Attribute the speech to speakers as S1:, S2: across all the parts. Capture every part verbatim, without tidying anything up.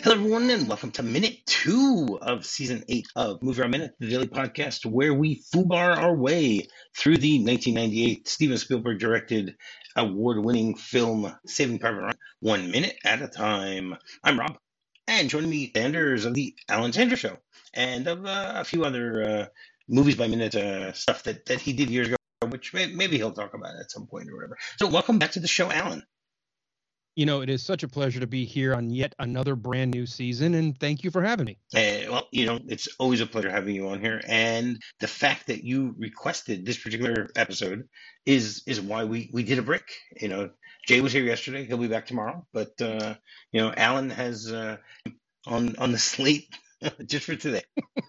S1: Hello, everyone, and welcome to minute two of season eight of Movie Our Minute, the daily podcast where we foobar our way through the nineteen ninety-eight Steven Spielberg directed award-winning film Saving Private Ryan, one minute at a time. I'm Rob, and joining me, Sanders of the Alan Sanders Show, and of uh, a few other uh, movies by minute uh, stuff that, that he did years ago, which may, maybe he'll talk about at some point or whatever. So, welcome back to the show, Alan.
S2: You know, it is such a pleasure to be here on yet another brand new season, and thank you for having me.
S1: Uh, well, you know, it's always a pleasure having you on here, and the fact that you requested this particular episode is is why we, we did a break. You know, Jay was here yesterday; he'll be back tomorrow. But uh, you know, Alan has uh, on on the slate just for today.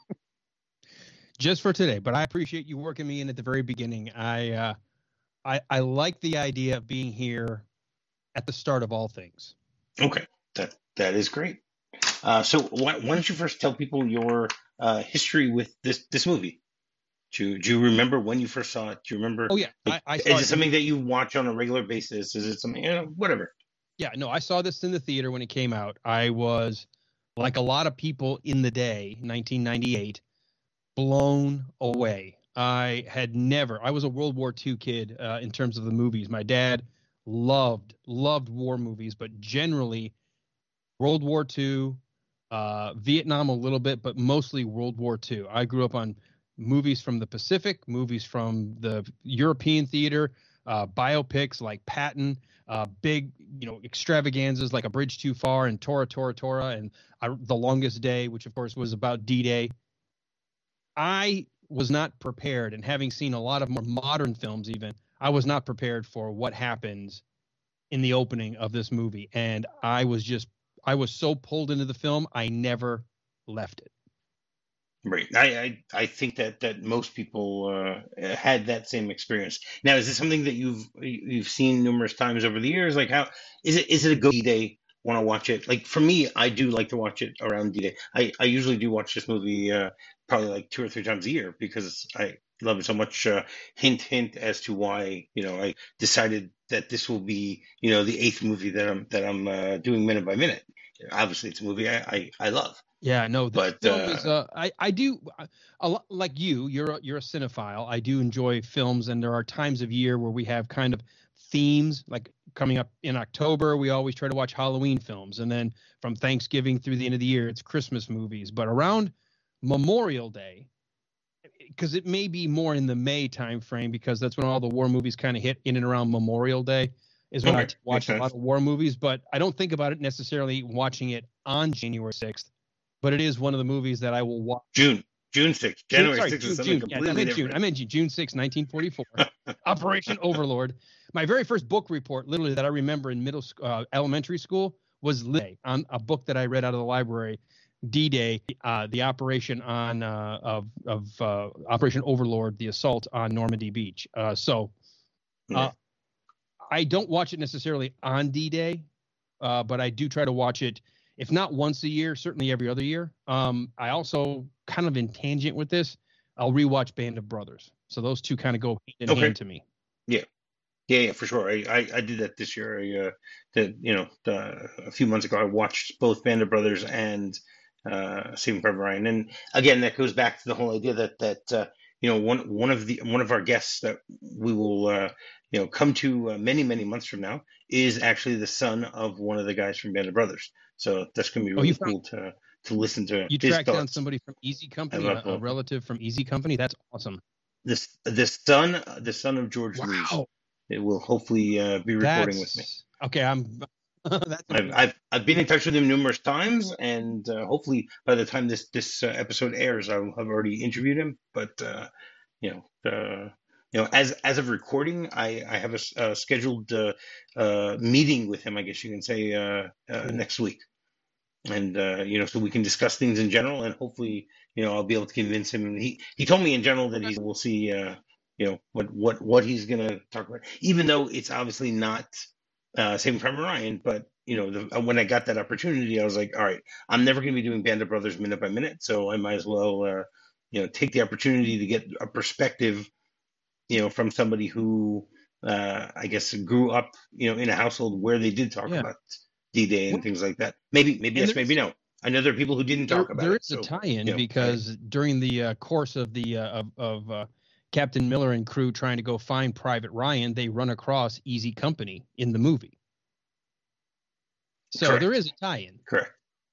S2: Just for today, but I appreciate you working me in at the very beginning. I uh, I I like the idea of being here at the start of all things.
S1: Okay, that that is great. Uh, so why, why don't you first tell people your uh, history with this this movie? Do you, do you remember when you first saw it? Do you remember?
S2: Oh yeah,
S1: like,
S2: I, I saw
S1: is it,
S2: it
S1: something that you watch on a regular basis? Is it something, you know, whatever?
S2: Yeah, no, I saw this in the theater when it came out. I was, like a lot of people in the day, nineteen ninety-eight, blown away. I had never, I was a World War Two kid uh, in terms of the movies. My dad loved, loved war movies, but generally World War Two, uh, Vietnam a little bit, but mostly World War Two. I grew up on movies from the Pacific, movies from the European theater, uh, biopics like Patton, uh, big, you know, extravaganzas like A Bridge Too Far and Tora, Tora, Tora, and I, The Longest Day, which of course was about D-Day. I was not prepared, and having seen a lot of more modern films even, I was not prepared for what happens in the opening of this movie. And I was just, I was so pulled into the film, I never left it.
S1: Right. I, I, I think that, that most people uh, had that same experience. Now, is this something that you've you've seen numerous times over the years? Like, how is it? Is it a go D-Day? Want to watch it? Like, for me, I do like to watch it around D-Day. I, I usually do watch this movie uh, probably like two or three times a year because I love it so much. Uh, hint, hint as to why, you know, I decided that this will be, you know, the eighth movie that I'm that I'm uh, doing minute by minute. Obviously, it's a movie I, I, I love.
S2: Yeah, no, this
S1: But
S2: film
S1: uh,
S2: is. Uh, I I do a lot like you. You're a, you're a cinephile. I do enjoy films, and there are times of year where we have kind of themes. Like coming up in October, we always try to watch Halloween films, and then from Thanksgiving through the end of the year, it's Christmas movies. But around Memorial Day, because it may be more in the May time frame, because that's when all the war movies kind of hit in and around Memorial Day. Is when
S1: Okay,
S2: I t- watch a
S1: makes
S2: lot
S1: sense.
S2: of war movies, but I don't think about it necessarily watching it on January sixth. But it is one of the movies that I will watch.
S1: June, June sixth,
S2: June,
S1: January
S2: sorry,
S1: sixth
S2: June,
S1: is something
S2: June. Yeah, I
S1: completely
S2: meant June.
S1: different.
S2: I meant June, June sixth, nineteen forty-four. Operation Overlord. My very first book report, literally, that I remember in middle school, uh, elementary school, was lit on a book that I read out of the library, D-Day, uh, the operation on uh, of of uh, Operation Overlord, the assault on Normandy Beach. Uh, so, uh,
S1: Yeah.
S2: I don't watch it necessarily on D-Day, uh, but I do try to watch it, if not once a year, certainly every other year. Um, I also, kind of in tangent with this, I'll rewatch Band of Brothers. So those two kind of go hand in
S1: Okay.
S2: hand to me.
S1: Yeah. Yeah, yeah, for sure. I, I, I did that this year. I, uh, that you know, uh, a few months ago, I watched both Band of Brothers and uh, Saving Private Ryan. And again, that goes back to the whole idea that that uh, you know, one one of the one of our guests that we will uh, you know come to uh, many many months from now is actually the son of one of the guys from Band of Brothers. So that's going to be
S2: Oh,
S1: really
S2: you found,
S1: cool to to listen to
S2: you
S1: his
S2: tracked down
S1: thoughts
S2: somebody from Easy Company,
S1: about
S2: a, a
S1: both.
S2: relative from Easy Company. That's awesome.
S1: This the son the son of George Lewis.
S2: Wow.
S1: It will hopefully uh, be recording
S2: That's
S1: with me.
S2: okay. I'm. That's
S1: I've, I've I've been in touch with him numerous times, and uh, hopefully by the time this this uh, episode airs, I'll have already interviewed him. But uh, you know, uh, you know, as as of recording, I I have a, s- a scheduled uh, uh, meeting with him. I guess you can say uh, uh,
S2: cool.
S1: next week, and uh, you know, so we can discuss things in general, and hopefully, you know, I'll be able to convince him. He he told me in general that he's we'll see. Uh, you know what what what he's gonna talk about, even though it's obviously not uh, Saving Private Ryan. But you know, the, when I got that opportunity, I was like, all right, I'm never gonna be doing Band of Brothers minute by minute, so I might as well, uh, you know, take the opportunity to get a perspective, you know, from somebody who, uh, I guess, grew up, you know, in a household where they did talk
S2: Yeah.
S1: about D-Day and
S2: Well,
S1: things like that. Maybe maybe
S2: and
S1: yes,
S2: there
S1: maybe
S2: is
S1: no. I know there are people who didn't
S2: There,
S1: talk about
S2: there
S1: it.
S2: is a
S1: So,
S2: tie-in
S1: you know, I,
S2: because during the uh, course of the uh, of, of uh, Captain Miller and crew trying to go find Private Ryan, they run across Easy Company in the movie. So
S1: correct,
S2: there is a tie-in.
S1: correct.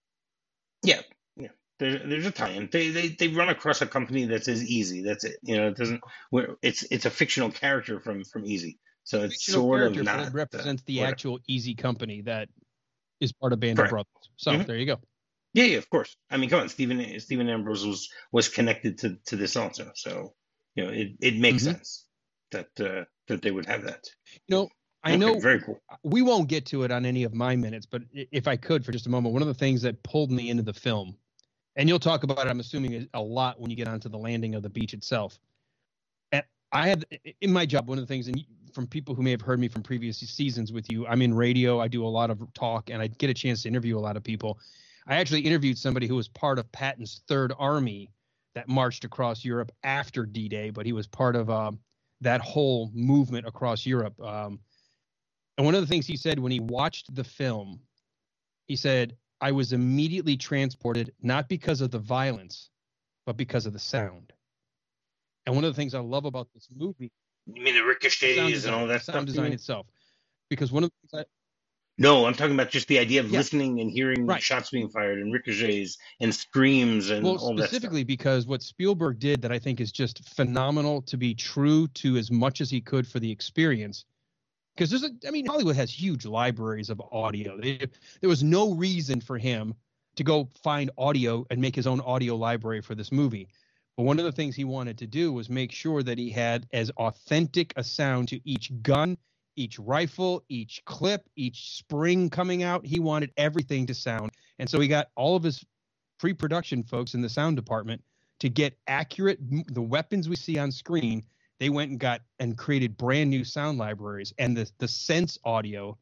S1: Yeah, yeah. There, there's a tie-in. They, they they run across a company that says Easy. That's it. You know, it doesn't. Where it's it's a fictional character from from Easy. So it's
S2: Fictional
S1: sort of
S2: character, but
S1: not
S2: it
S1: uh,
S2: represents the
S1: whatever.
S2: actual Easy Company that is part of Band of
S1: Correct.
S2: Brothers. So
S1: Hmm.
S2: there you go.
S1: Yeah, yeah, of course. I mean, come on, Stephen Stephen Ambrose was was connected to to this also. So you know, it it makes
S2: Hmm.
S1: sense that uh, that they would have that.
S2: You know, I
S1: Okay,
S2: know
S1: very cool.
S2: we won't get to it on any of my minutes, but if I could for just a moment, one of the things that pulled me into the film, and you'll talk about it, I'm assuming, a lot when you get onto the landing of the beach itself. And I had in my job, one of the things, and from people who may have heard me from previous seasons with you, I'm in radio, I do a lot of talk, and I get a chance to interview a lot of people. I actually interviewed somebody who was part of Patton's Third Army that marched across Europe after D-Day, but he was part of um, that whole movement across Europe. Um, and one of the things he said when he watched the film, he said, I was immediately transported, not because of the violence, but because of the sound. And one of the things I love about this movie,
S1: You mean the
S2: the sound
S1: ricochets and
S2: design,
S1: all
S2: the
S1: that
S2: sound
S1: stuff? You
S2: design
S1: mean?
S2: itself, because one of the things I,
S1: No, I'm talking about just the idea of
S2: yeah,
S1: listening and hearing
S2: right.
S1: shots being fired and ricochets and screams and
S2: Well,
S1: all that stuff.
S2: specifically because what Spielberg did that I think is just phenomenal to be true to as much as he could for the experience. Because there's a, I mean, Hollywood has huge libraries of audio. They, there was no reason for him to go find audio and make his own audio library for this movie. But one of the things he wanted to do was make sure that he had as authentic a sound to each gun, each rifle, each clip, each spring coming out. He wanted everything to sound. And so he got all of his pre-production folks in the sound department to get accurate, the weapons we see on screen. They went and got and created brand new sound libraries, and the the sense audio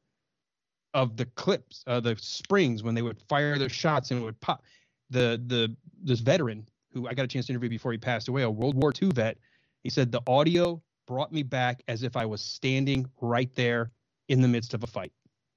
S2: of the clips, uh, the springs when they would fire their shots and it would pop. The the this veteran who I got a chance to interview before he passed away, a World War Two vet, he said the audio brought me back as if I was standing right there in the midst of a fight.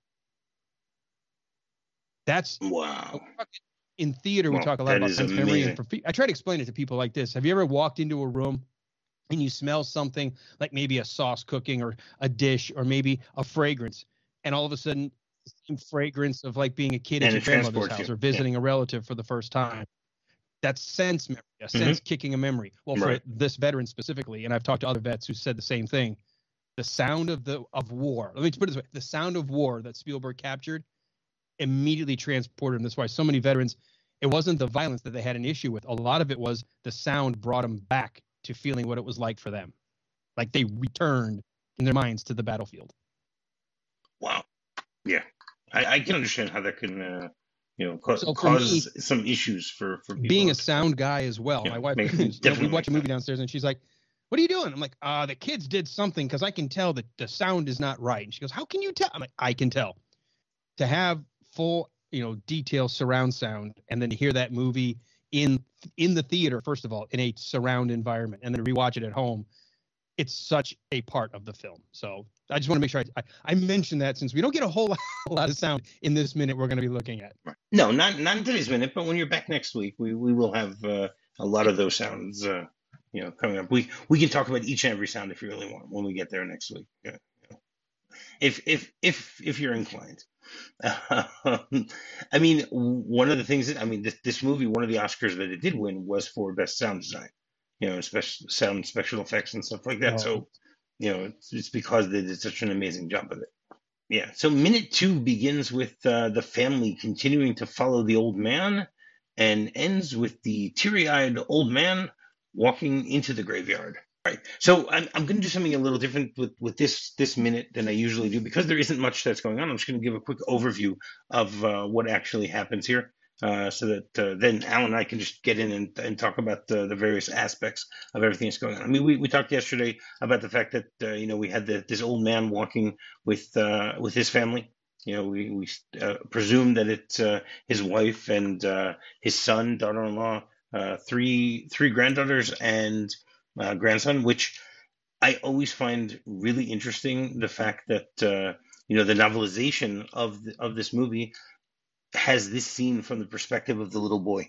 S2: That's
S1: Wow.
S2: in theater. We
S1: Well,
S2: talk a lot
S1: that
S2: about
S1: is
S2: sense memory, and
S1: amazing.
S2: for, I try to explain it to people like this. Have you ever walked into a room and you smell something like maybe a sauce cooking or a dish or maybe a fragrance, and all of a sudden the same fragrance of like being a kid at
S1: And
S2: your
S1: it
S2: grandmother's
S1: transports
S2: house
S1: you.
S2: or visiting a relative for the first time? That's sense memory, a
S1: Hmm.
S2: sense kicking a memory. Well, for
S1: Right.
S2: this veteran specifically, and I've talked to other vets who said the same thing, the sound of the of war, let me put it this way, the sound of war that Spielberg captured immediately transported him. That's why so many veterans, it wasn't the violence that they had an issue with. A lot of it was the sound brought them back to feeling what it was like for them. Like they returned in their minds to the battlefield.
S1: Wow. Yeah. I, I can understand how that can, uh, you know, ca-
S2: So for
S1: cause
S2: me,
S1: some issues for, for people.
S2: being a
S1: It's,
S2: sound guy as well,
S1: you
S2: my
S1: know,
S2: wife,
S1: make,
S2: you know,
S1: definitely
S2: we watch
S1: makes
S2: a movie
S1: sense.
S2: downstairs and she's like, what are you doing? I'm like, uh, the kids did something because I can tell that the sound is not right. And she goes, how can you tell? I'm like, I can tell. To have full, you know, detail surround sound and then to hear that movie in in the theater, first of all, in a surround environment, and then rewatch it at home, it's such a part of the film. So I just want to make sure I, I, I mention that since we don't get a whole lot, a lot of sound in this minute we're going to be looking at.
S1: Right. No, not not in today's minute, but when you're back next week, we, we will have uh, a lot of those sounds, uh, you know, coming up. We we can talk about each and every sound if you really want when we get there next week. Yeah, you know. If if if if you're inclined. Um, I mean, one of the things that I mean, this this movie, one of the Oscars that it did win was for best sound design, you know, special sound, special effects, and stuff like that.
S2: Oh,
S1: So, you know, it's, it's because they did such an amazing job of it. Yeah. So minute two begins with uh, the family continuing to follow the old man, and ends with the teary-eyed old man walking into the graveyard. Right. So I'm I'm going to do something a little different with with this this minute than I usually do because there isn't much that's going on. I'm just going to give a quick overview of uh, what actually happens here, uh, so that uh, then Alan and I can just get in and, and talk about the, the various aspects of everything that's going on. I mean, we, we talked yesterday about the fact that uh, you know we had the, this old man walking with uh, with his family. You know, we we uh, presume that it's uh, his wife and uh, his son, daughter-in-law, uh, three three granddaughters, and uh, grandson, which I always find really interesting. The fact that uh, you know the novelization of the, of this movie has this scene from the perspective of the little boy.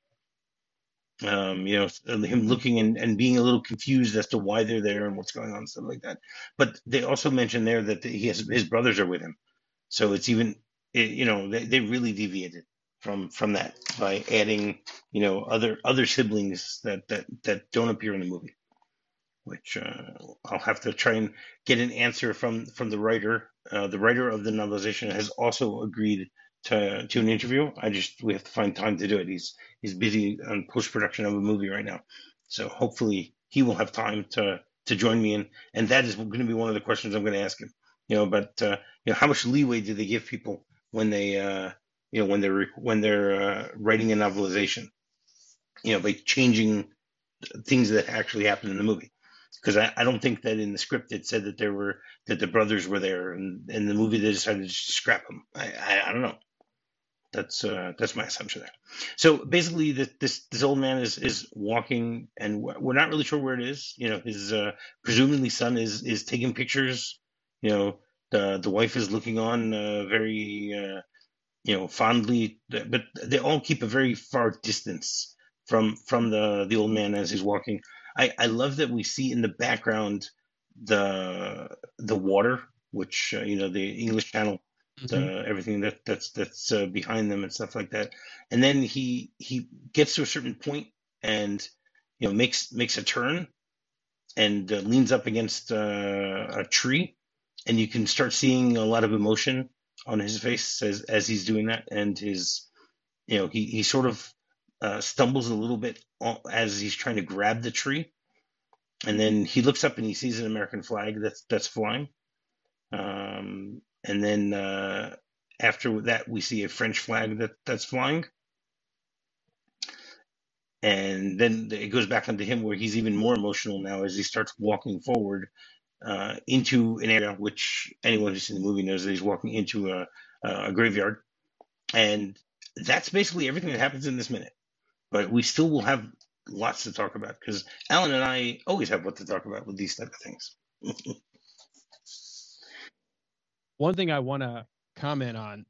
S1: Um, you know, him looking and, and being a little confused as to why they're there and what's going on, stuff like that. But they also mention there that he has his brothers are with him, so it's even it, you know they, they really deviated from from that by adding you know other other siblings that that that don't appear in the movie, which uh, I'll have to try and get an answer from from the writer. Uh, the writer of the novelization has also agreed to to an interview. I just we have to find time to do it. He's he's busy on post production of a movie right now, so hopefully he will have time to to join me in. And that is going to be one of the questions I'm going to ask him. You know, but uh, you know, how much leeway do they give people when they uh, you know when they're when they're uh, writing a novelization? You know, by changing things that actually happened in the movie. Because I, I don't think that in the script it said that there were that the brothers were there, and in the movie they decided to just scrap them. I, I, I don't know. That's uh, that's my assumption there. So basically, this this, this old man is, is walking, and we're not really sure where it is. You know, his uh, presumably son is is taking pictures. You know, the the wife is looking on uh, very uh, you know fondly, but they all keep a very far distance from from the the old man as he's walking. I, I love that we see in the background the the water, which uh, you know the English Channel, the,
S2: Mhm.
S1: everything that that's that's uh, behind them and stuff like that. And then he he gets to a certain point and you know makes makes a turn and uh, leans up against uh, a tree, and you can start seeing a lot of emotion on his face as as he's doing that, and his you know he he sort of uh, stumbles a little bit as he's trying to grab the tree, and then he looks up and he sees an American flag that's that's flying, um, and then uh, after that we see a French flag that that's flying, and then it goes back onto him where he's even more emotional now as he starts walking forward uh, into an area which anyone who's seen the movie knows that he's walking into a, a graveyard, and that's basically everything that happens in this minute. But we still will have lots to talk about because Alan and I always have what to talk about with these type of things.
S2: One thing I want to comment on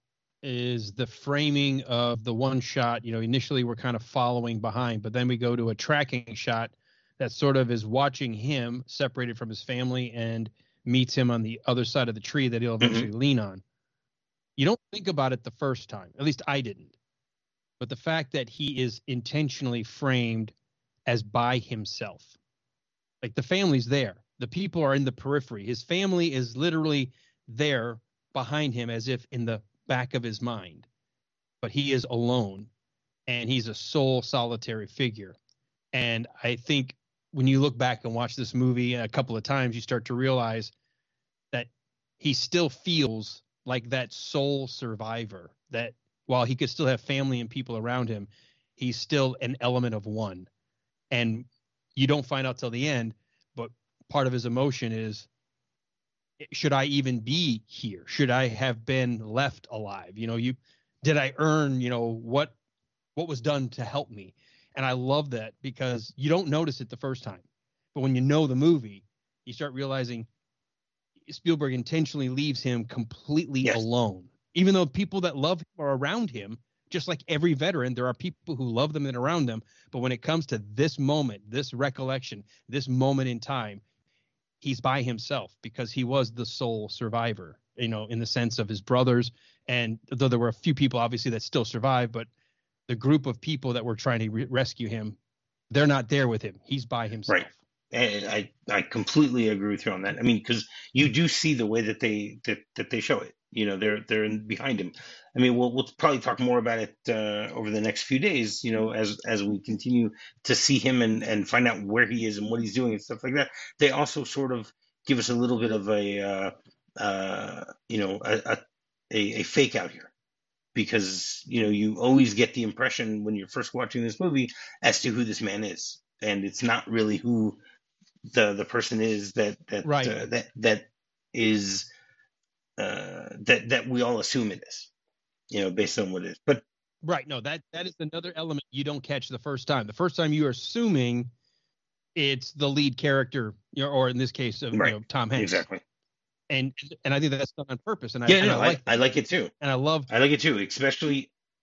S2: is the framing of the one shot. You know, initially we're kind of following behind, but then we go to a tracking shot that sort of is watching him separated from his family and meets him on the other side of the tree that he'll eventually mm-hmm. lean on. You don't think about it the first time, at least I didn't. But the fact that he is intentionally framed as by himself, like the family's there, the people are in the periphery. His family is literally there behind him as if in the back of his mind, but he is alone and he's a sole solitary figure. And I think when you look back and watch this movie a couple of times, you start to realize that he still feels like that sole survivor, that while he could still have family and people around him, he's still an element of one. And you don't find out till the end, but part of his emotion is, should I even be here? Should I have been left alive? You know, you did I earn, you know, what what was done to help me? And I love that because you don't notice it the first time. But when you know the movie, you start realizing Spielberg intentionally leaves him completely yes. alone. Even though people that love him are around him, just like every veteran, there are people who love them and around them. But when it comes to this moment, this recollection, this moment in time, he's by himself because he was the sole survivor, you know, in the sense of his brothers. And though there were a few people, obviously, that still survived, but the group of people that were trying to re- rescue him, they're not there with him. He's by himself.
S1: Right. And I, I completely agree with you on that. I mean, because you do see the way that they that, that they show it. You know, they're they're in behind him. I mean, we'll we'll probably talk more about it uh, over the next few days. You know, as as we continue to see him and, and find out where he is and what he's doing and stuff like that. They also sort of give us a little bit of a uh, uh, you know a, a a fake out here, because you know you always get the impression when you're first watching this movie as to who this man is, and it's not really who the the person is that that
S2: right.
S1: uh, that that is. Uh, that that we all assume it is, you know, based on what it is. But
S2: right, no, that that is another element you don't catch the first time. The first time you're assuming it's the lead character, you know, or in this case, of,
S1: right.
S2: you know, Tom Hanks.
S1: Exactly.
S2: And and I think that's done on purpose. And I,
S1: yeah,
S2: and
S1: no,
S2: I like
S1: I, I like it too.
S2: And I love
S1: I like it too, especially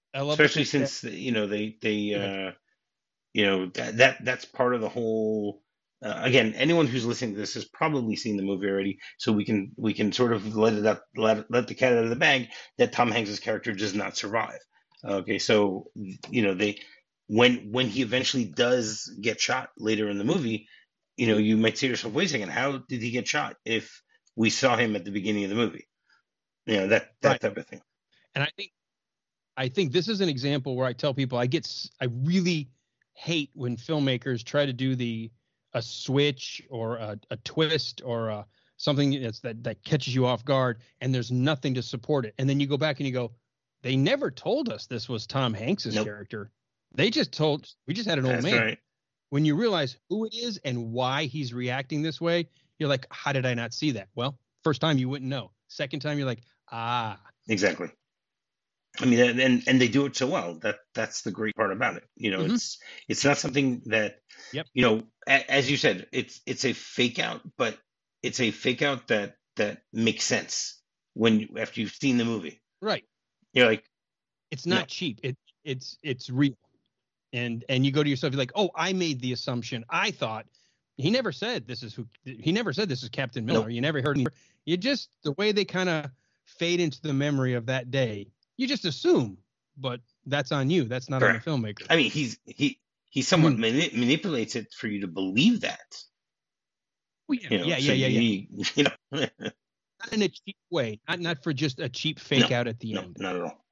S2: I love the
S1: especially
S2: fact that.
S1: since you know they they
S2: Go ahead.
S1: uh, you know that, that that's part of the whole. Uh, again, anyone who's listening to this has probably seen the movie already, so we can we can sort of let it up, let let the cat out of the bag that Tom Hanks's character does not survive. Okay, so you know they when when he eventually does get shot later in the movie, you know you might say to yourself, wait a second, how did he get shot if we saw him at the beginning of the movie? You know that that
S2: Right.
S1: type of thing.
S2: And I think I think this is an example where I tell people I get s- I really hate when filmmakers try to do the a switch or a, a twist or a, something that's that that catches you off guard and there's nothing to support it. And then you go back and you go, they never told us this was Tom Hanks's
S1: Nope,
S2: character. They just told we just had an old
S1: that's
S2: man.
S1: right.
S2: When you realize who it is and why he's reacting this way, you're like, how did I not see that? Well, first time you wouldn't know. Second time you're like, ah,
S1: Exactly. I mean, and and and they do it so well. That that's the great part about it. You know,
S2: mm-hmm.
S1: it's it's not something that
S2: Yep,
S1: you know, a, as you said, it's it's a fake out, but it's a fake out that that makes sense when you, after you've seen the movie.
S2: right.
S1: You're like,
S2: It's
S1: no,
S2: not cheap. It it's it's real. And and you go to yourself, you're like, oh, I made the assumption. I thought he never said this is who he never said this is Captain Miller.
S1: nope,
S2: You never heard him. You just the way they kind of fade into the memory of that day, you just assume, but that's on you. That's not on the
S1: correct.
S2: filmmaker.
S1: I mean, he's he he somewhat
S2: Mhm.
S1: mani- manipulates it for you to believe that.
S2: Oh, yeah,
S1: You know,
S2: yeah,
S1: so
S2: yeah, yeah, yeah.
S1: you you know,
S2: Not in a cheap way. Not not for just a cheap
S1: no,
S2: fake out at the
S1: no,
S2: end.
S1: not at all.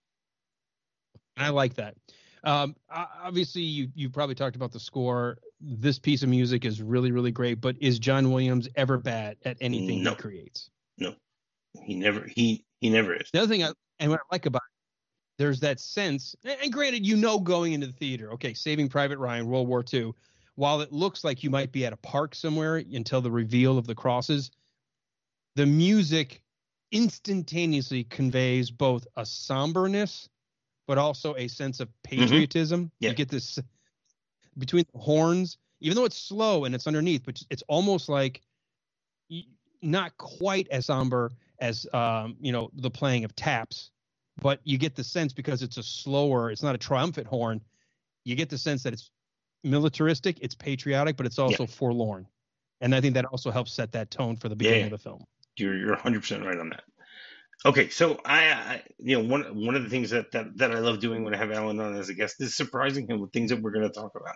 S2: I like that. Um, o- obviously, you you probably talked about the score. This piece of music is really really great. But is John Williams ever bad at anything he
S1: No,
S2: creates?
S1: no, he never he he never is.
S2: The other thing I and what I like about it, there's that sense. And and granted, you know, going into the theater, okay, Saving Private Ryan, World War Two. While it looks like you might be at a park somewhere until the reveal of the crosses, the music instantaneously conveys both a somberness but also a sense of
S1: Hmm.
S2: patriotism.
S1: Yeah,
S2: You get this between the horns, even though it's slow and it's underneath, but it's almost like not quite as somber as um, you know the playing of taps, but you get the sense because it's a slower, it's not a triumphant horn. You get the sense that it's militaristic, it's patriotic, but it's
S1: yeah,
S2: also forlorn, and I think that also helps set that tone for the
S1: yeah,
S2: beginning
S1: yeah.
S2: of the film.
S1: You're you're one hundred percent right on that. Okay, so I, I, you know, one one of the things that, that that I love doing when I have Alan on as a guest is surprising him with things that we're going to talk about.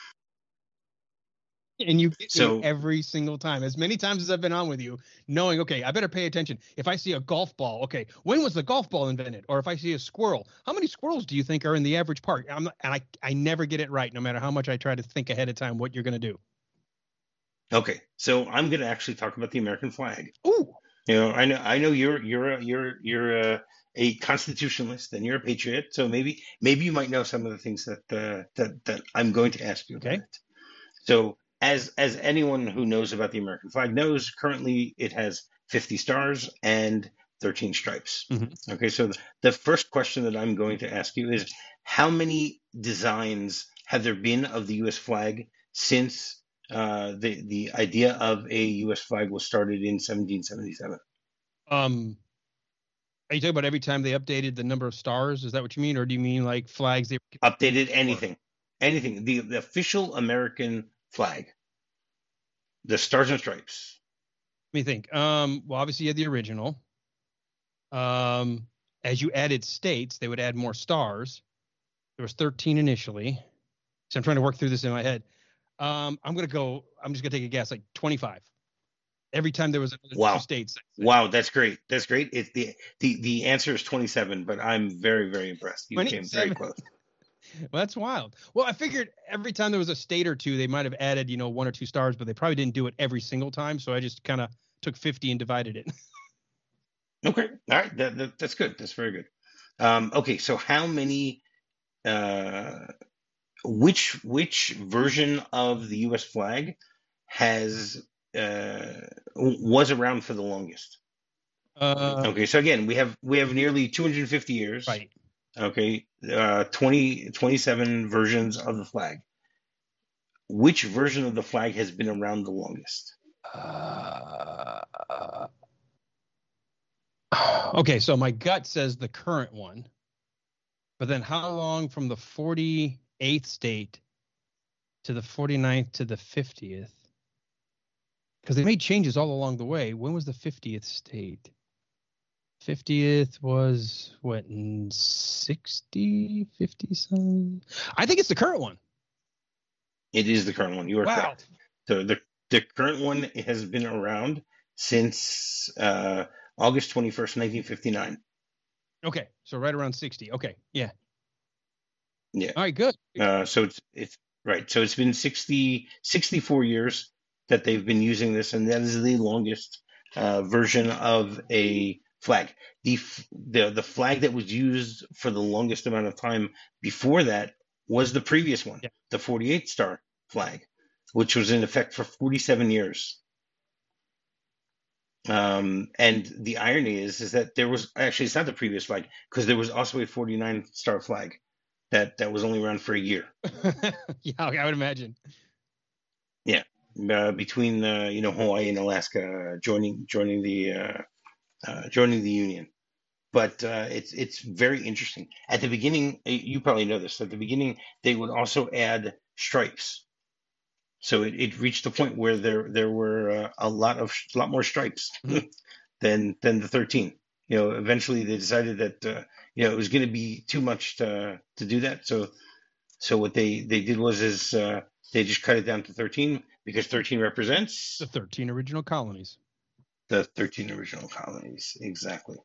S2: And you get me
S1: So,
S2: every single time, as many times as I've been on with you, knowing, okay, I better pay attention. If I see a golf ball, okay, when was the golf ball invented? Or if I see a squirrel, how many squirrels do you think are in the average park? I'm not, and I, I never get it right, no matter how much I try to think ahead of time what you're going to do.
S1: okay, so I'm going to actually talk about the American flag.
S2: Ooh,
S1: You know, I know I know you're you're a, you're you're a, a constitutionalist and you're a patriot, so maybe maybe you might know some of the things that uh, that that I'm going to ask you about
S2: okay.
S1: it. So, as as anyone who knows about the American flag knows, currently it has fifty stars and thirteen stripes.
S2: Mm-hmm.
S1: Okay, so the, the first question that I'm going to ask you is how many designs have there been of the U S flag since uh, the the idea of a U S flag was started in seventeen seventy-seven?
S2: Um, are you talking about every time they updated the number of stars? Is that what you mean? Or do you mean like flags they
S1: Updated
S2: were?
S1: anything, anything. The, the official American flag, the stars and stripes.
S2: Let me think. Um, well, obviously you had the original. Um, as you added states, they would add more stars. There was thirteen initially. So I'm trying to work through this in my head. Um, I'm gonna go. I'm just gonna take a guess, like twenty-five. Every time there was another two
S1: Wow.
S2: states.
S1: Wow, that's great. That's great. It's the the the answer is twenty-seven, but I'm very very impressed. You came very
S2: twenty-seven.
S1: close.
S2: Well, that's wild. Well, I figured every time there was a state or two, they might have added, you know, one or two stars, but they probably didn't do it every single time. So I just kind of took fifty and divided it.
S1: Okay. All right. That, that that's good. That's very good. Um, okay, so how many uh which which version of the U S flag has uh was around for the longest?
S2: Uh,
S1: Okay, so again, we have we have nearly two hundred fifty years.
S2: right.
S1: Okay, uh, twenty, twenty-seven versions of the flag. Which version of the flag has been around the longest?
S2: Uh, okay, so my gut says the current one. But then how long from the forty-eighth state to the forty-ninth to the fiftieth? Because they made changes all along the way. When was the fiftieth state? fiftieth was what, in sixty, fifty something? I think it's the current one.
S1: It is the current one. You are
S2: Wow.
S1: correct. So the the current one has been around since uh, August twenty-first, nineteen fifty-nine.
S2: Okay, so right around sixty. Okay, yeah.
S1: Yeah.
S2: All right, good.
S1: Uh, so it's it's right. So it's been sixty, sixty-four years that they've been using this, and that is the longest uh, version of a flag. The, f- the the flag that was used for the longest amount of time before that was the previous one,
S2: Yeah.
S1: the forty-eight star flag, which was in effect for forty-seven years. Um, and the irony is, is that there was actually, it's not the previous flag, because there was also a forty-nine star flag that that was only around for a year.
S2: Yeah, I would imagine.
S1: Yeah, uh, between uh, you know, Hawaii and Alaska joining joining the uh, uh, joining the union. But uh, it's it's very interesting. At the beginning, uh, you probably know this. At the beginning, they would also add stripes. So it, it reached the point where there there were uh, a lot of a lot more stripes
S2: Mhm.
S1: than than the thirteen. You know, eventually they decided that uh, you know, it was going to be too much to to do that. So so what they they did was is uh, they just cut it down to thirteen, because thirteen represents
S2: The thirteen original colonies.
S1: the thirteen original colonies. Exactly.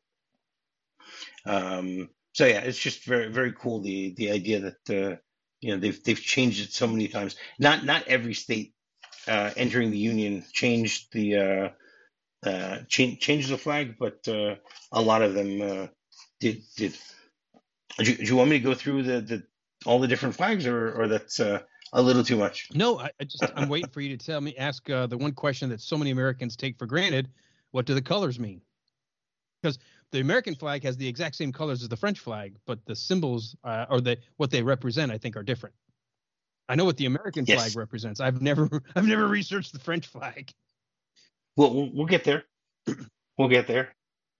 S1: Um, so yeah, it's just very very cool, the the idea that uh, you know, they've they've changed it so many times. Not not every state uh, entering the union changed the uh, uh, change changed the flag, but uh, a lot of them uh, did did. Do you, do you want me to go through the, the all the different flags, or or that's uh, a little too much?
S2: No, I, I just I'm waiting for you to tell me. Ask uh, the one question that so many Americans take for granted: what do the colors mean? Because the American flag has the exact same colors as the French flag, but the symbols uh, or the what they represent, I think, are different. I know what the American
S1: Yes.
S2: flag represents. I've never I've never researched the French flag.
S1: Well, we'll, we'll get there. We'll get there.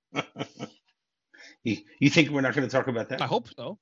S1: you, you think we're not going to talk about that?
S2: I hope so.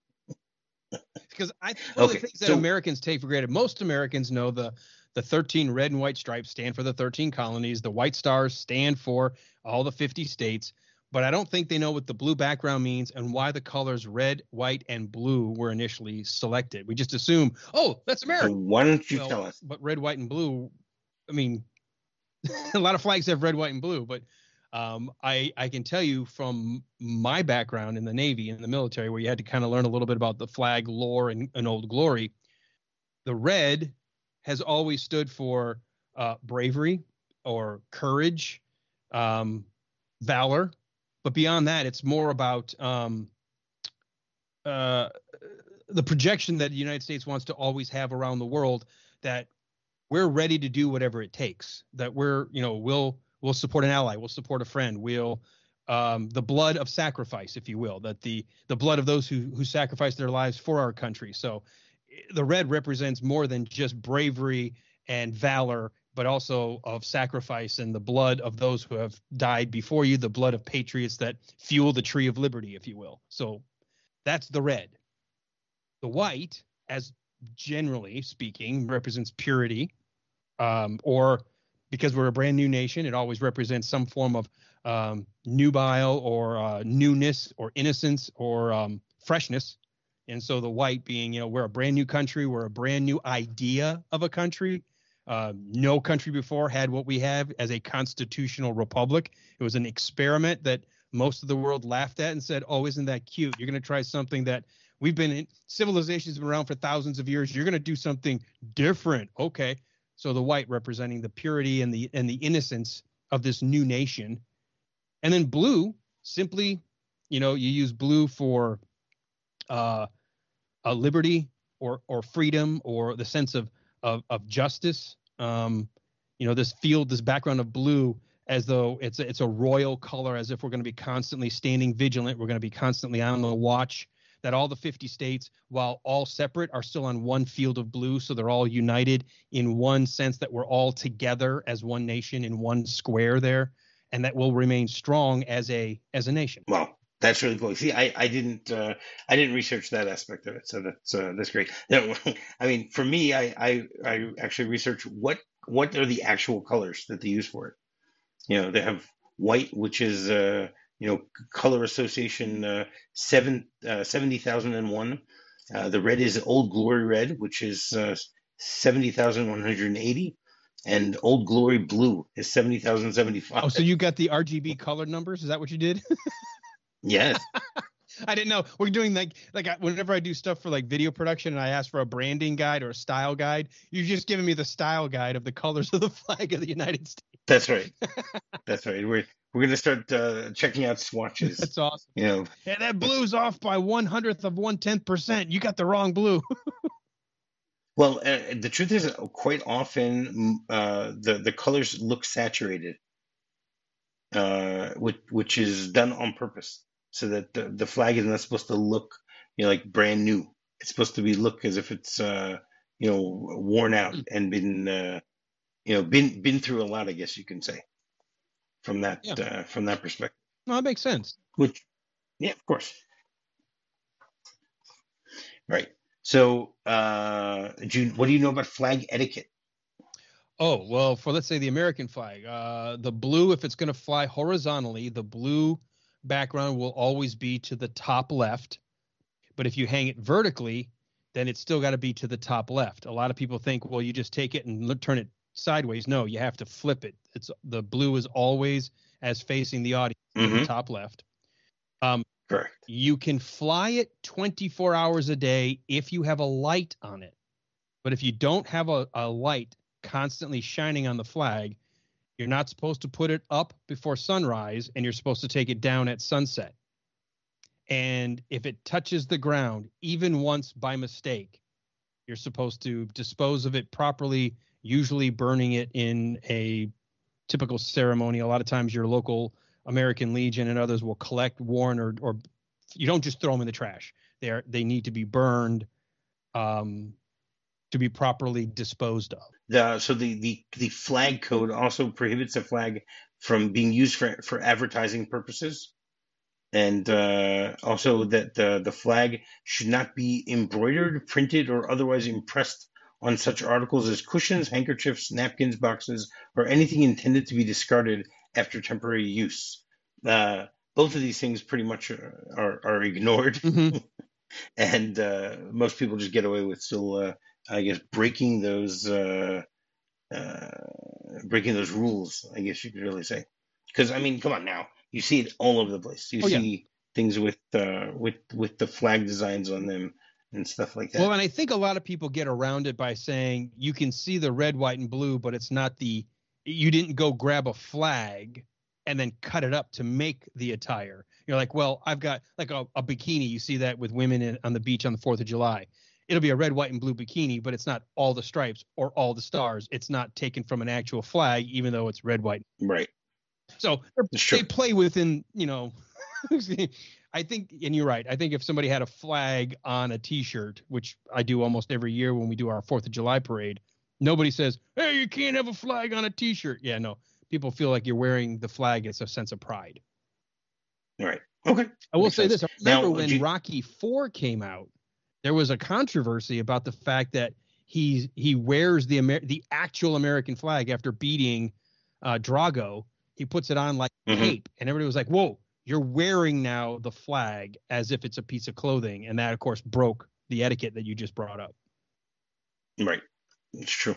S2: Because I one of
S1: Okay,
S2: the things that
S1: so-
S2: Americans take for granted. Most Americans know the the thirteen red and white stripes stand for the thirteen colonies. The white stars stand for all the fifty states. But I don't think they know what the blue background means and why the colors red, white, and blue were initially selected. We just assume, oh, that's
S1: So
S2: America.
S1: why don't you
S2: Well,
S1: tell us?
S2: But red, white, and blue, I mean, a lot of flags have red, white, and blue. But um, I, I can tell you from my background in the Navy, in the military, where you had to kind of learn a little bit about the flag lore and, and Old Glory, the red has always stood for uh, bravery or courage, um, valor. But beyond that, it's more about um, uh, the projection that the United States wants to always have around the world, that we're ready to do whatever it takes, that we're, you know, we'll we'll support an ally, we'll support a friend, we'll um, the blood of sacrifice, if you will, that the the blood of those who who sacrificed their lives for our country. So the red represents more than just bravery and valor, but also of sacrifice and the blood of those who have died before you, the blood of patriots that fuel the tree of liberty, if you will. So that's the red. The white, as generally speaking, represents purity, um, or because we're a brand new nation, it always represents some form of um, nubile or uh, newness or innocence or um, freshness. And so the white being, you know, we're a brand new country, we're a brand new idea of a country. Uh, no country before had what we have as a constitutional republic. It was an experiment that most of the world laughed at and said, oh, isn't that cute? You're going to try something that we've been in, civilization's been around for thousands of years. You're going to do something different. Okay. So the white representing the purity and the and the innocence of this new nation. And then blue, simply, you know, you use blue for uh, a liberty or or freedom or the sense of of, of justice. Um, you know, this field, this background of blue, as though it's a, it's a royal color, as if we're going to be constantly standing vigilant. We're going to be constantly on the watch. That all the fifty states, while all separate, are still on one field of blue. So they're all united in one sense, that we're all together as one nation in one square there, and that will remain strong as a as a nation.
S1: Well, That's really cool. See, I, I didn't uh, I didn't research that aspect of it, so that's uh, that's great. No, I mean, for me, I, I I actually research what what are the actual colors that they use for it. You know, they have white, which is uh, you know color association uh, seven uh, seventy thousand and one. Uh, the red is Old Glory Red, which is uh, seventy thousand one hundred and eighty, and Old Glory Blue is seventy thousand seventy five.
S2: Oh, so you got the R G B color numbers? Is that what you did?
S1: Yes.
S2: I didn't know. We're doing like like I, whenever I do stuff for like video production and I ask for a branding guide or a style guide, you're just giving me the style guide of the colors of the flag of the United States.
S1: That's right. That's right. We're we're gonna start uh, checking out swatches.
S2: That's awesome.
S1: You know,
S2: yeah, that blue's off by one hundredth of one tenth percent. You got the wrong blue.
S1: well, uh, the truth is, uh, quite often uh, the the colors look saturated, uh, which which is done on purpose, so that the, the flag is not supposed to look, you know, like brand new. It's supposed to be look as if it's uh, you know worn out and been uh, you know been been through a lot, I guess you can say, from that
S2: Yeah.
S1: uh, from that perspective.
S2: No, that makes sense.
S1: Which, yeah, of course. Right. So, uh, Jude, what do you know about flag etiquette?
S2: Oh, well, for let's say the American flag, uh, the blue, if it's going to fly horizontally, the blue background will always be to the top left. But if you hang it vertically, then it's still got to be to the top left. A lot of people think, well, you just take it and look, turn it sideways. No, you have to flip it. It's the blue is always as facing the audience to
S1: Mm-hmm.
S2: the top left. Um,
S1: Correct.
S2: You can fly it twenty-four hours a day if you have a light on it. But if you don't have a, a light constantly shining on the flag, you're not supposed to put it up before sunrise, and you're supposed to take it down at sunset. And if it touches the ground, even once by mistake, you're supposed to dispose of it properly, usually burning it in a typical ceremony. A lot of times your local American Legion and others will collect, warn, or or you don't just throw them in the trash. They are they need to be burned um, to be properly disposed of.
S1: The, so the, the, the flag code also prohibits a flag from being used for, for advertising purposes. And uh, also that the, the flag should not be embroidered, printed, or otherwise impressed on such articles as cushions, handkerchiefs, napkins, boxes, or anything intended to be discarded after temporary use. Uh, both of these things pretty much are, are, are ignored.
S2: Mm-hmm.
S1: And uh, most people just get away with still, uh, I guess, breaking those uh, uh, breaking those rules, I guess you could really say. Because, I mean, come on now. You see it all over the place. You
S2: Oh, yeah.
S1: see things with uh, with with the flag designs on them and stuff like that.
S2: Well, and I think a lot of people get around it by saying you can see the red, white, and blue, but it's not the – you didn't go grab a flag and then cut it up to make the attire. You're like, well, I've got like a, a bikini. You see that with women in, on the beach on the fourth of July. It'll be a red, white, and blue bikini, but it's not all the stripes or all the stars. It's not taken from an actual flag, even though it's red, white.
S1: Right.
S2: So they play within, you know, I think, and you're right. I think if somebody had a flag on a T-shirt, which I do almost every year when we do our fourth of July parade, nobody says, hey, you can't have a flag on a T-shirt. Yeah, no. People feel like you're wearing the flag. It's a sense of pride.
S1: All right. Okay.
S2: I will
S1: Makes
S2: say
S1: sense.
S2: this. I remember
S1: Now,
S2: when
S1: you-
S2: Rocky four came out, there was a controversy about the fact that he's, he wears the Amer- the actual American flag after beating uh, Drago. He puts it on like
S1: Mhm.
S2: tape, and everybody was like, whoa, you're wearing now the flag as if it's a piece of clothing. And that, of course, broke the etiquette that you just brought up.
S1: Right. It's true.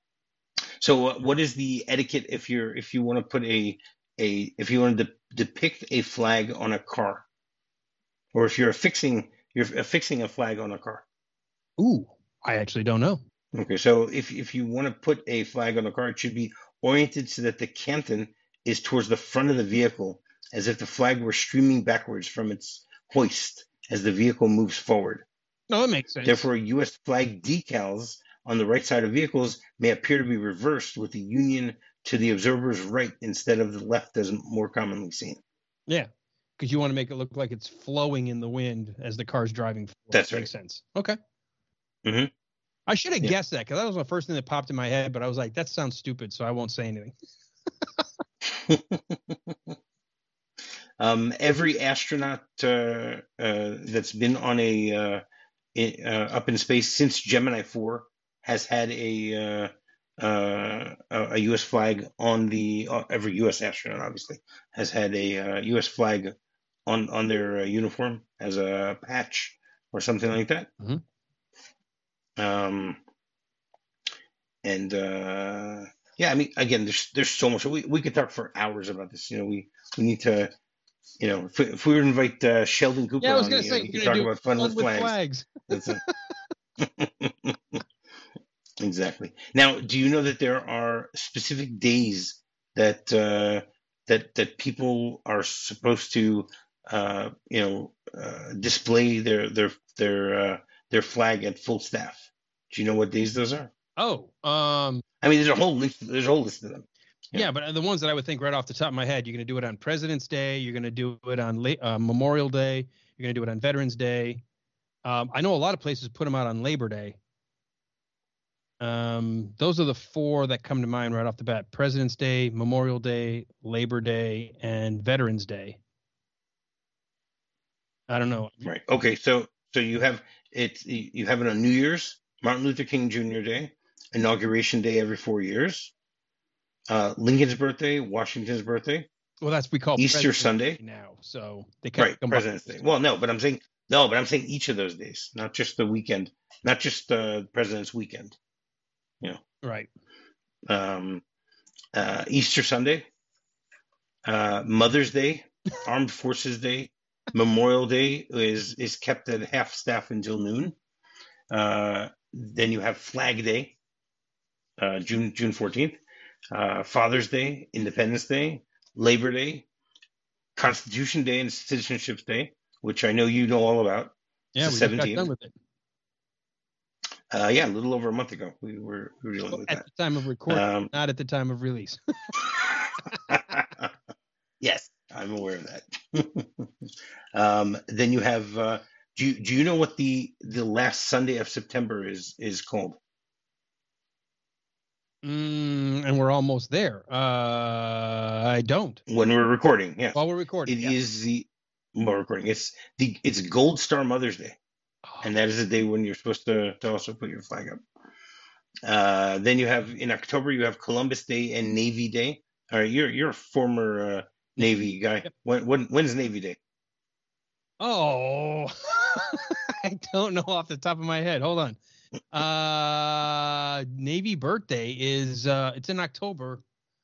S1: So uh, what is the etiquette if you're if you want to put a a if you want to de- depict a flag on a car, or if you're affixing you're affixing a flag on a car?
S2: Ooh, I actually don't know.
S1: Okay, so if if you want to put a flag on a car, it should be oriented so that the canton is towards the front of the vehicle, as if the flag were streaming backwards from its hoist as the vehicle moves forward.
S2: No, that makes sense.
S1: Therefore, U S flag decals on the right side of vehicles may appear to be reversed, with the union to the observer's right instead of the left as more commonly seen.
S2: Yeah, because you want to make it look like it's flowing in the wind as the car's driving forward.
S1: That's
S2: Makes
S1: right.
S2: sense. Okay.
S1: Mm-hmm.
S2: I should have
S1: Yeah.
S2: guessed that, because that was the first thing that popped in my head, but I was like, that sounds stupid, so I won't say anything.
S1: Um, every astronaut uh, uh, that's been on a uh, i- uh, up in space since Gemini four has had a uh, uh, a a U S flag on the uh, every U S astronaut obviously has had a uh, U S flag on on their uh, uniform as a patch or something like that.
S2: Mhm.
S1: Um, and uh, yeah, I mean, again, there's there's so much we we could talk for hours about this. You know, we we need to. You know, if we, if we were to invite uh, Sheldon
S2: Yeah, I
S1: Cooper
S2: was
S1: on,
S2: gonna
S1: you know,
S2: say
S1: he
S2: you're
S1: could
S2: gonna
S1: talk
S2: do
S1: about fun with
S2: fun with
S1: flags.
S2: flags.
S1: That's a, exactly. Now, do you know that there are specific days that uh, that that people are supposed to, uh, you know, uh, display their their their uh, their flag at full staff? Do you know what days those are?
S2: Oh, um,
S1: I mean, there's a whole list. There's a whole list of them. You know,
S2: yeah, but the ones that I would think right off the top of my head, you're gonna do it on President's Day, you're gonna do it on La- uh, Memorial Day, you're gonna do it on Veterans Day. Um, I know a lot of places put them out on Labor Day. Um, those are the four that come to mind right off the bat: President's Day, Memorial Day, Labor Day, and Veterans Day. I don't know.
S1: right? Okay, so so you have it. You have it on New Year's, Martin Luther King Junior Day, Inauguration Day every four years, uh, Lincoln's birthday, Washington's birthday,
S2: Well, that's we call
S1: Easter
S2: President's
S1: Sunday,
S2: Day now, so they kind
S1: right?
S2: of combine
S1: President's
S2: those
S1: Day.
S2: two.
S1: Well, no, but I'm saying no, but I'm saying each of those days, not just the weekend, not just the President's weekend. You
S2: Right.
S1: know, um, uh, Easter Sunday, uh, Mother's Day, Armed Forces Day, Memorial Day is is kept at half staff until noon. Uh, then you have Flag Day, uh, June June fourteenth, uh, Father's Day, Independence Day, Labor Day, Constitution Day, and Citizenship Day, which I know you know all about. It's
S2: Yeah,
S1: the
S2: we just got done
S1: seventeenth.
S2: with it.
S1: Uh, yeah, a little over a month ago, we were, we were dealing
S2: Well,
S1: with
S2: at
S1: that.
S2: the time of recording,
S1: Um,
S2: not at the time of release.
S1: yes, I'm aware of that. um, then you have. Uh, do you, do you know what the the last Sunday of September is is called?
S2: Mm, and we're almost there. Uh, I don't.
S1: When we're recording, yes,
S2: While we're recording,
S1: it
S2: yeah.
S1: is the well, recording. It's the it's Gold Star Mother's Day,
S2: Oh,
S1: and that is the day when you're supposed to, to also put your flag up. Uh, then you have in October you have Columbus Day and Navy Day. All right, you're you're a former uh, Navy guy.
S2: yep.
S1: When when when's Navy Day?
S2: Oh, I don't know off the top of my head. Hold on. Uh, Navy birthday is uh, it's in October.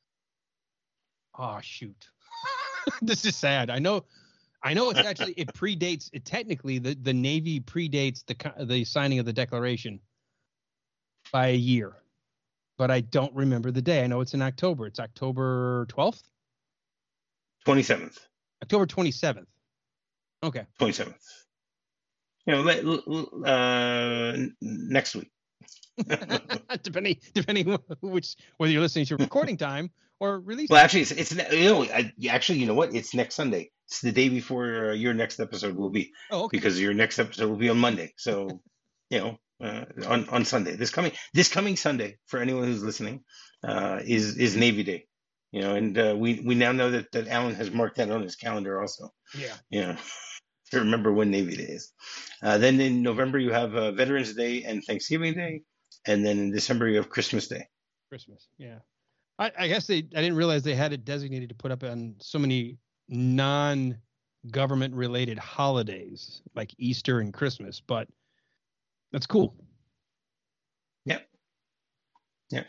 S2: Oh shoot, this is sad. I know, I know. It's actually it predates. It technically the the Navy predates the co- the signing of the Declaration by a year, but I don't remember the day. I know it's in October. It's October twelfth,
S1: Twenty seventh.
S2: October twenty-seventh. Okay.
S1: Twenty seventh. You know, let, uh, next week.
S2: depending depending which whether you're listening to recording time or release
S1: Well,
S2: time.
S1: actually, it's, it's you know, I, actually, you know what? It's next Sunday. It's the day before uh, your next episode will be,
S2: Oh, okay.
S1: because your next episode will be on Monday. So, you know, uh, on on Sunday, this coming this coming Sunday, for anyone who's listening, uh, is is Navy Day. You know, and uh, we we now know that that Alan has marked that on his calendar also.
S2: Yeah.
S1: Yeah, to remember when Navy Day is. Uh, then in November you have uh, Veterans Day and Thanksgiving Day, and then in December you have Christmas Day.
S2: Christmas. Yeah. I, I guess they I didn't realize they had it designated to put up on so many non government related holidays like Easter and Christmas, but that's cool.
S1: Yep. Yep.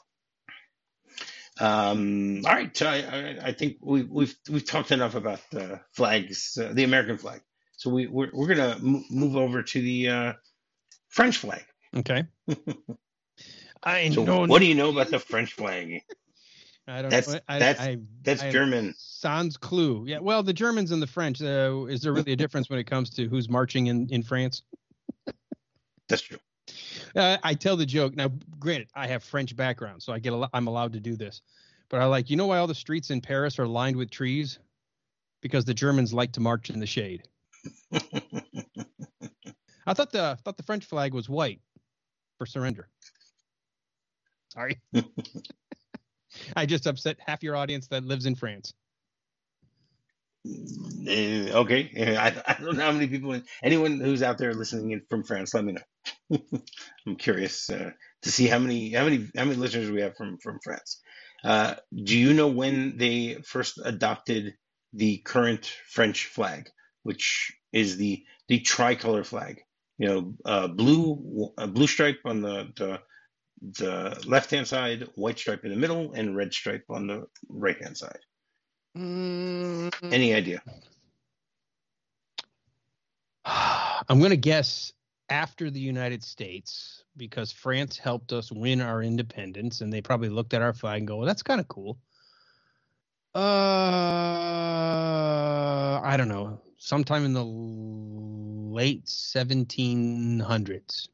S1: Um, all right, so I, I, I think we, we've we've talked enough about the flags, uh, the American flag. So we we're, we're gonna m- move over to the uh, French flag.
S2: Okay. I
S1: So
S2: know.
S1: what do you know about the French flag?
S2: I don't
S1: That's
S2: know. I,
S1: that's
S2: I,
S1: that's
S2: I,
S1: German.
S2: Sans clue. Yeah. Well, the Germans and the French. Uh, is there really a difference when it comes to who's marching in, in France?
S1: That's true.
S2: Uh, I tell the joke. Now, granted, I have French background, so I get a, I'm allowed to do this. But I like, you know why all the streets in Paris are lined with trees? Because the Germans like to march in the shade. I thought the thought the French flag was white for surrender. Sorry. I just upset half your audience that lives in France.
S1: Uh, okay, I, I don't know how many people. Anyone who's out there listening in from France, let me know. I'm curious uh, to see how many how many how many listeners we have from from France. Uh, do you know when they first adopted the current French flag, which is the the tricolor flag? You know, uh, blue a blue stripe on the the, the left hand side, white stripe in the middle, and red stripe on the right hand side.
S2: Mm,
S1: Any idea?
S2: I'm going to guess after the United States, because France helped us win our independence, and they probably looked at our flag and go, well, that's kind of cool. Uh, I don't know. Sometime in the late seventeen hundreds.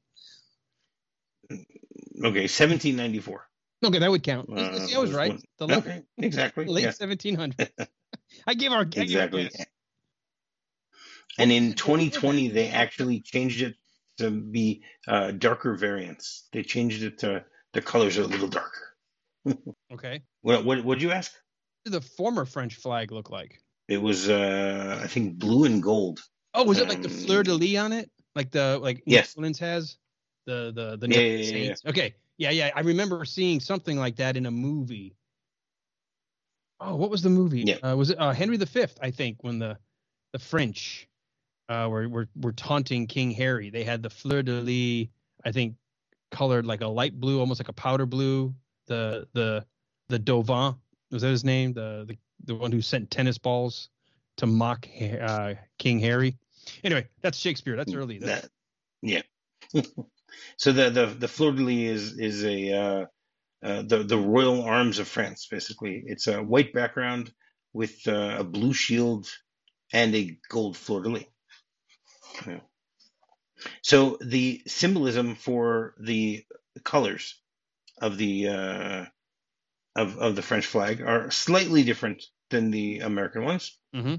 S1: Okay, seventeen ninety-four.
S2: Okay, that would count.
S1: Uh,
S2: See, I was right.
S1: one.
S2: The late,
S1: Okay, exactly.
S2: late
S1: Yeah,
S2: seventeen hundreds. I gave our I gave our
S1: exactly.
S2: guess.
S1: And in twenty twenty, they actually changed it to be uh, darker variants. They changed it to the colors are a little darker.
S2: Okay.
S1: What what would you ask?
S2: What did the former French flag look like?
S1: It was uh, I think blue and gold.
S2: Oh, was it like the
S1: Um,
S2: fleur de lis on it, like the like New
S1: yes.
S2: Orleans has the the the
S1: Yeah,
S2: New
S1: yeah, yeah, yeah.
S2: Saints? Okay, yeah, yeah. I remember seeing something like that in a movie. Oh, what was the movie?
S1: Yeah.
S2: Uh, was it uh, Henry the Fifth? I think when the the French uh, were, were were taunting King Harry, they had the fleur de lis. I think colored like a light blue, almost like a powder blue. The the the Dauphin, was that his name? The the the one who sent tennis balls to mock uh, King Harry. Anyway, that's Shakespeare. That's early. That's,
S1: That yeah. So the the the fleur de lis is is a uh, uh, the the royal arms of France. Basically, it's a white background with uh, a blue shield and a gold fleur de lis. Yeah. So the symbolism for the colors of the uh, of of the French flag are slightly different than the American ones.
S2: mm-hmm.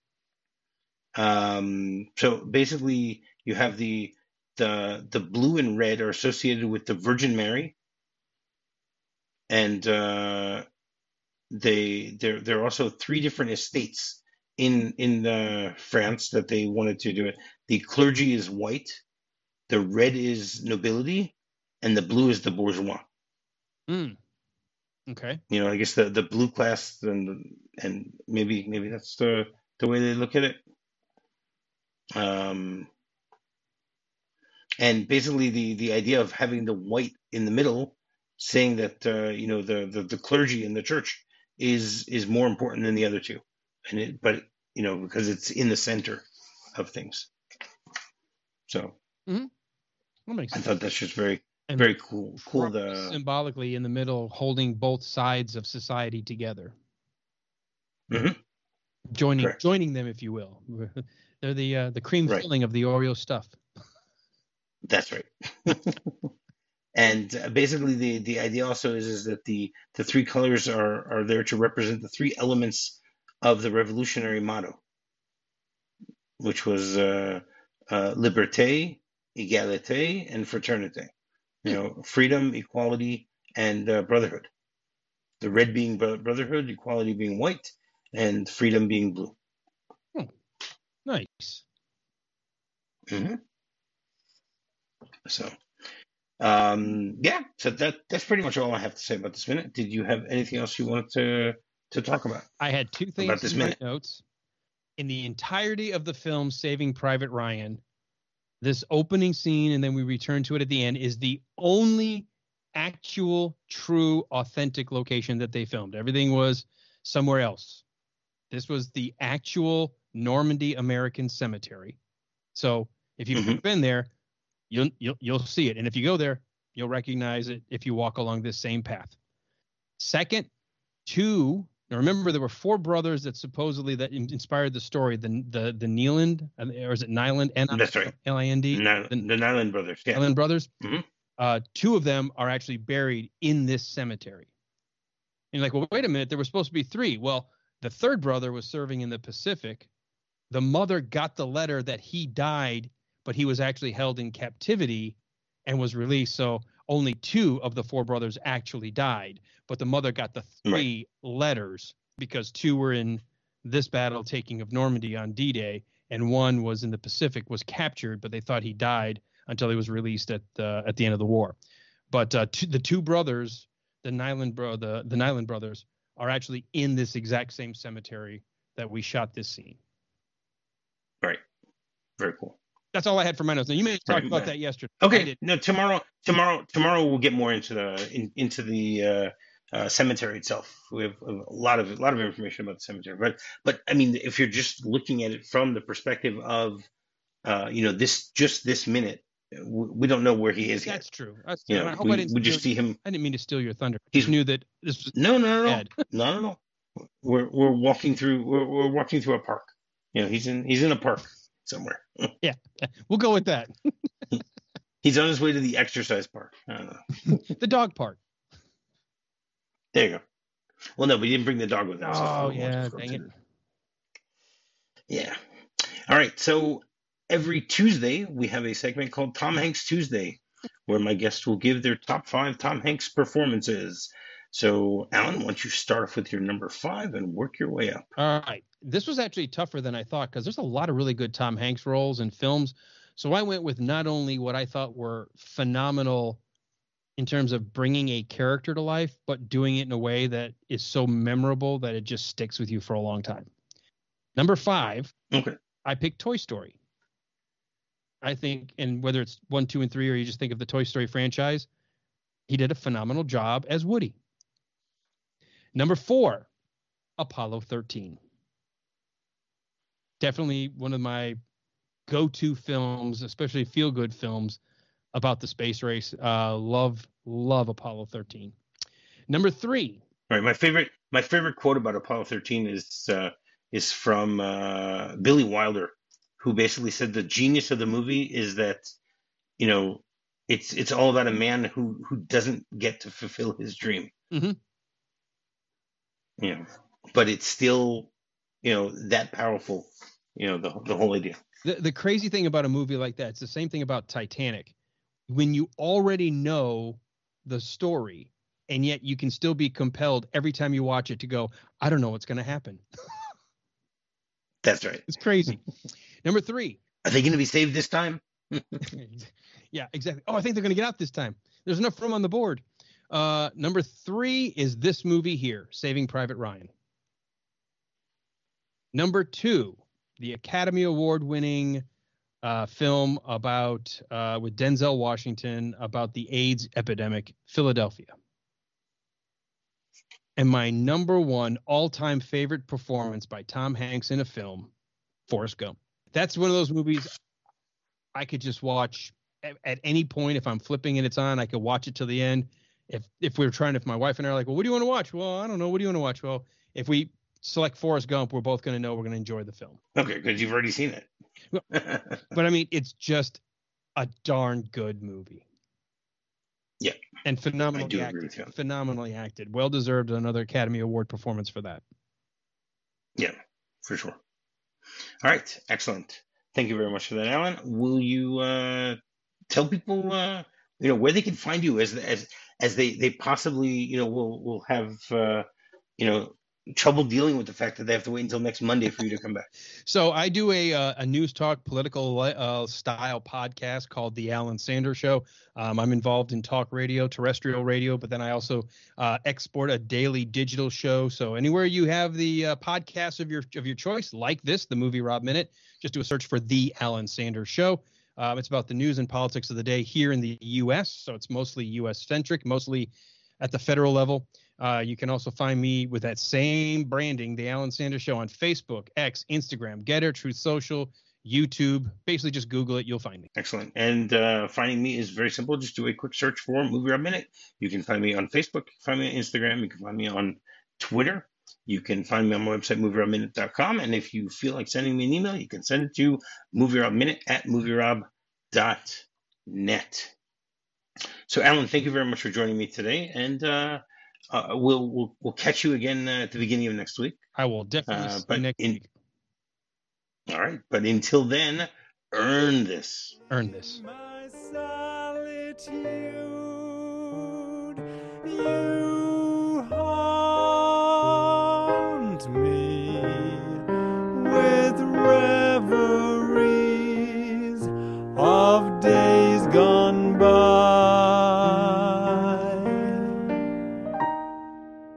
S1: Um, so basically, you have the the the blue and red are associated with the Virgin Mary, and uh, they there there are also three different estates in in uh, France that they wanted to do it. The clergy is white, the red is nobility, and the blue is the bourgeois.
S2: Mm. Okay.
S1: You know, I guess the, the blue class and and maybe maybe that's the the way they look at it. Um, and basically the the idea of having the white in the middle, saying that uh, you know the, the the clergy in the church is is more important than the other two, and it but you know because it's in the center of things. So
S2: Mm-hmm. That makes
S1: I
S2: sense.
S1: thought that's just very
S2: And
S1: very cool. Cool.
S2: Christ
S1: The
S2: symbolically in the middle, holding both sides of society together,
S1: Mhm.
S2: joining
S1: Correct.
S2: joining them, if you will. They're the uh, the cream
S1: Right.
S2: filling of the Oreo stuff.
S1: That's right. And uh, basically, the, the idea also is, is that the, the three colors are, are there to represent the three elements of the revolutionary motto, which was uh, uh, liberté, égalité, and fraternité. You know, freedom, equality, and uh, brotherhood. The red being brotherhood, equality being white, and freedom being blue.
S2: Oh, nice.
S1: Mm-hmm. So. Um, yeah, so that that's pretty much all I have to say about this minute. Did you have anything else you wanted to to talk about
S2: I had two
S1: about
S2: things
S1: this
S2: in my
S1: minute?
S2: notes. In the entirety of the film Saving Private Ryan, this opening scene, and then we return to it at the end, is the only actual, true, authentic location that they filmed. Everything was somewhere else. This was the actual Normandy American Cemetery. So if you've
S1: Mm-hmm.
S2: never been there, you'll, you'll you'll see it, and if you go there, you'll recognize it if you walk along this same path. Second, two. Now remember, there were four brothers that supposedly that inspired the story. The the the Neeland, or is it Nyland?
S1: That's right.
S2: N I N D.
S1: N-
S2: The
S1: the Nyland brothers. Yeah.
S2: Nyland brothers.
S1: Mm-hmm.
S2: Uh, two of them are actually buried in this cemetery. And you're like, well, wait a minute. There were supposed to be three. Well, the third brother was serving in the Pacific. The mother got the letter that he died, but he was actually held in captivity and was released. So only two of the four brothers actually died, but the mother got the three right. letters because two were in this battle taking of Normandy on D-Day, and one was in the Pacific, was captured, but they thought he died until he was released at the at the end of the war. But uh, t- the two brothers, the Nyland bro, the the Nyland brothers, are actually in this exact same cemetery that we shot this scene.
S1: Right. Very cool.
S2: That's all I had for my notes. Now, you may have talked
S1: Right,
S2: about
S1: uh,
S2: that yesterday.
S1: Okay. No, tomorrow, tomorrow, tomorrow we'll get more into the in, into the uh, uh, cemetery itself. We have a lot of a lot of information about the cemetery. But but I mean, if you're just looking at it from the perspective of, uh, you know, this just this minute, we, we don't know where he is yet.
S2: That's true. That's
S1: You
S2: true.
S1: know,
S2: I hope
S1: we,
S2: I didn't.
S1: we just
S2: steal-
S1: see him.
S2: I didn't mean to steal your thunder. I
S1: He's-
S2: just knew that this was
S1: No, no, no,
S2: Ed.
S1: no, no, no. We're we're walking through we're, we're walking through a park. You know, he's in he's in a park somewhere.
S2: We'll go with that.
S1: He's on his way to the exercise park. I don't know.
S2: The dog park.
S1: There you go. Well, no, we didn't bring the dog with us.
S2: Oh,
S1: So
S2: yeah,
S1: we'll go
S2: dang
S1: to
S2: it.
S1: the- Yeah. All right. So every Tuesday we have a segment called Tom Hanks Tuesday, where my guests will give their top five Tom Hanks performances. So, Alan, why don't you start off with your number five and work your way up?
S2: All right. This was actually tougher than I thought because there's a lot of really good Tom Hanks roles in films. So I went with not only what I thought were phenomenal in terms of bringing a character to life, but doing it in a way that is so memorable that it just sticks with you for a long time. Number five,
S1: Okay.
S2: I picked Toy Story. I think, and whether it's one, two, and three, or you just think of the Toy Story franchise, he did a phenomenal job as Woody. Number four, Apollo thirteen. Definitely one of my go-to films, especially feel-good films about the space race. Uh, love, love Apollo thirteen. Number three.
S1: All right. My favorite my favorite quote about Apollo thirteen is uh, is from uh, Billy Wilder, who basically said the genius of the movie is that, you know, it's it's all about a man who who doesn't get to fulfill his dream.
S2: Mhm.
S1: You know, but it's still, you know, that powerful. You know, the the whole idea.
S2: The, the crazy thing about a movie like that, it's the same thing about Titanic. When you already know the story, and yet you can still be compelled every time you watch it to go, I don't know what's going to happen.
S1: That's right.
S2: It's crazy. Number three.
S1: Are they going to be saved this time?
S2: Yeah, exactly. Oh, I think they're going to get out this time. There's enough room on the board. Uh, number three is this movie here, Saving Private Ryan. Number two, the Academy Award winning uh, film about uh, with Denzel Washington about the AIDS epidemic, Philadelphia. And my number one all-time favorite performance by Tom Hanks in a film, Forrest Gump. That's one of those movies I could just watch at, at any point. If I'm flipping and it's on, I could watch it till the end. If if we were trying, if my wife and I are like, well, what do you want to watch? Well, I don't know. What do you want to watch? Well, if we select Forrest Gump, we're both going to know we're going to enjoy the film.
S1: Okay, because you've already seen it.
S2: But I mean, it's just a darn good movie.
S1: Yeah.
S2: And
S1: I
S2: phenomenally
S1: do agree
S2: acted.
S1: with you.
S2: Phenomenally acted. Well deserved another Academy Award performance for that.
S1: Yeah, for sure. All right, excellent. Thank you very much for that, Alan. Will you uh, tell people, uh, you know, where they can find you as as as they they possibly, you know, will will have, uh, you know, trouble dealing with the fact that they have to wait until next Monday for you to come back.
S2: So I do a uh, a news talk political uh, style podcast called The Alan Sanders Show. Um, I'm involved in talk radio, terrestrial radio, but then I also uh, export a daily digital show. So anywhere you have the uh, podcast of your of your choice, like this, the Movie Rob Minute, just do a search for The Alan Sanders Show. Um, it's about the news and politics of the day here in the U S. So it's mostly U S centric, mostly at the federal level. Uh, you can also find me with that same branding, The Alan Sanders Show, on Facebook, X, Instagram, Getter, Truth Social, YouTube. Basically, just Google it. You'll find me.
S1: Excellent. And uh, finding me is very simple. Just do a quick search for Movie Rob Minute. You can find me on Facebook. Find me on Instagram. You can find me on Twitter. You can find me on my website, movie rob minute dot com. And if you feel like sending me an email, you can send it to movierobminute at movie rob dot net. So, Alan, thank you very much for joining me today. And uh, uh, we'll, we'll we'll catch you again uh, at the beginning of next week.
S2: I will definitely
S1: Uh,
S2: see you
S1: but
S2: next
S1: in-
S2: week.
S1: All right. But until then, earn this.
S2: Earn this.
S3: My solitude, you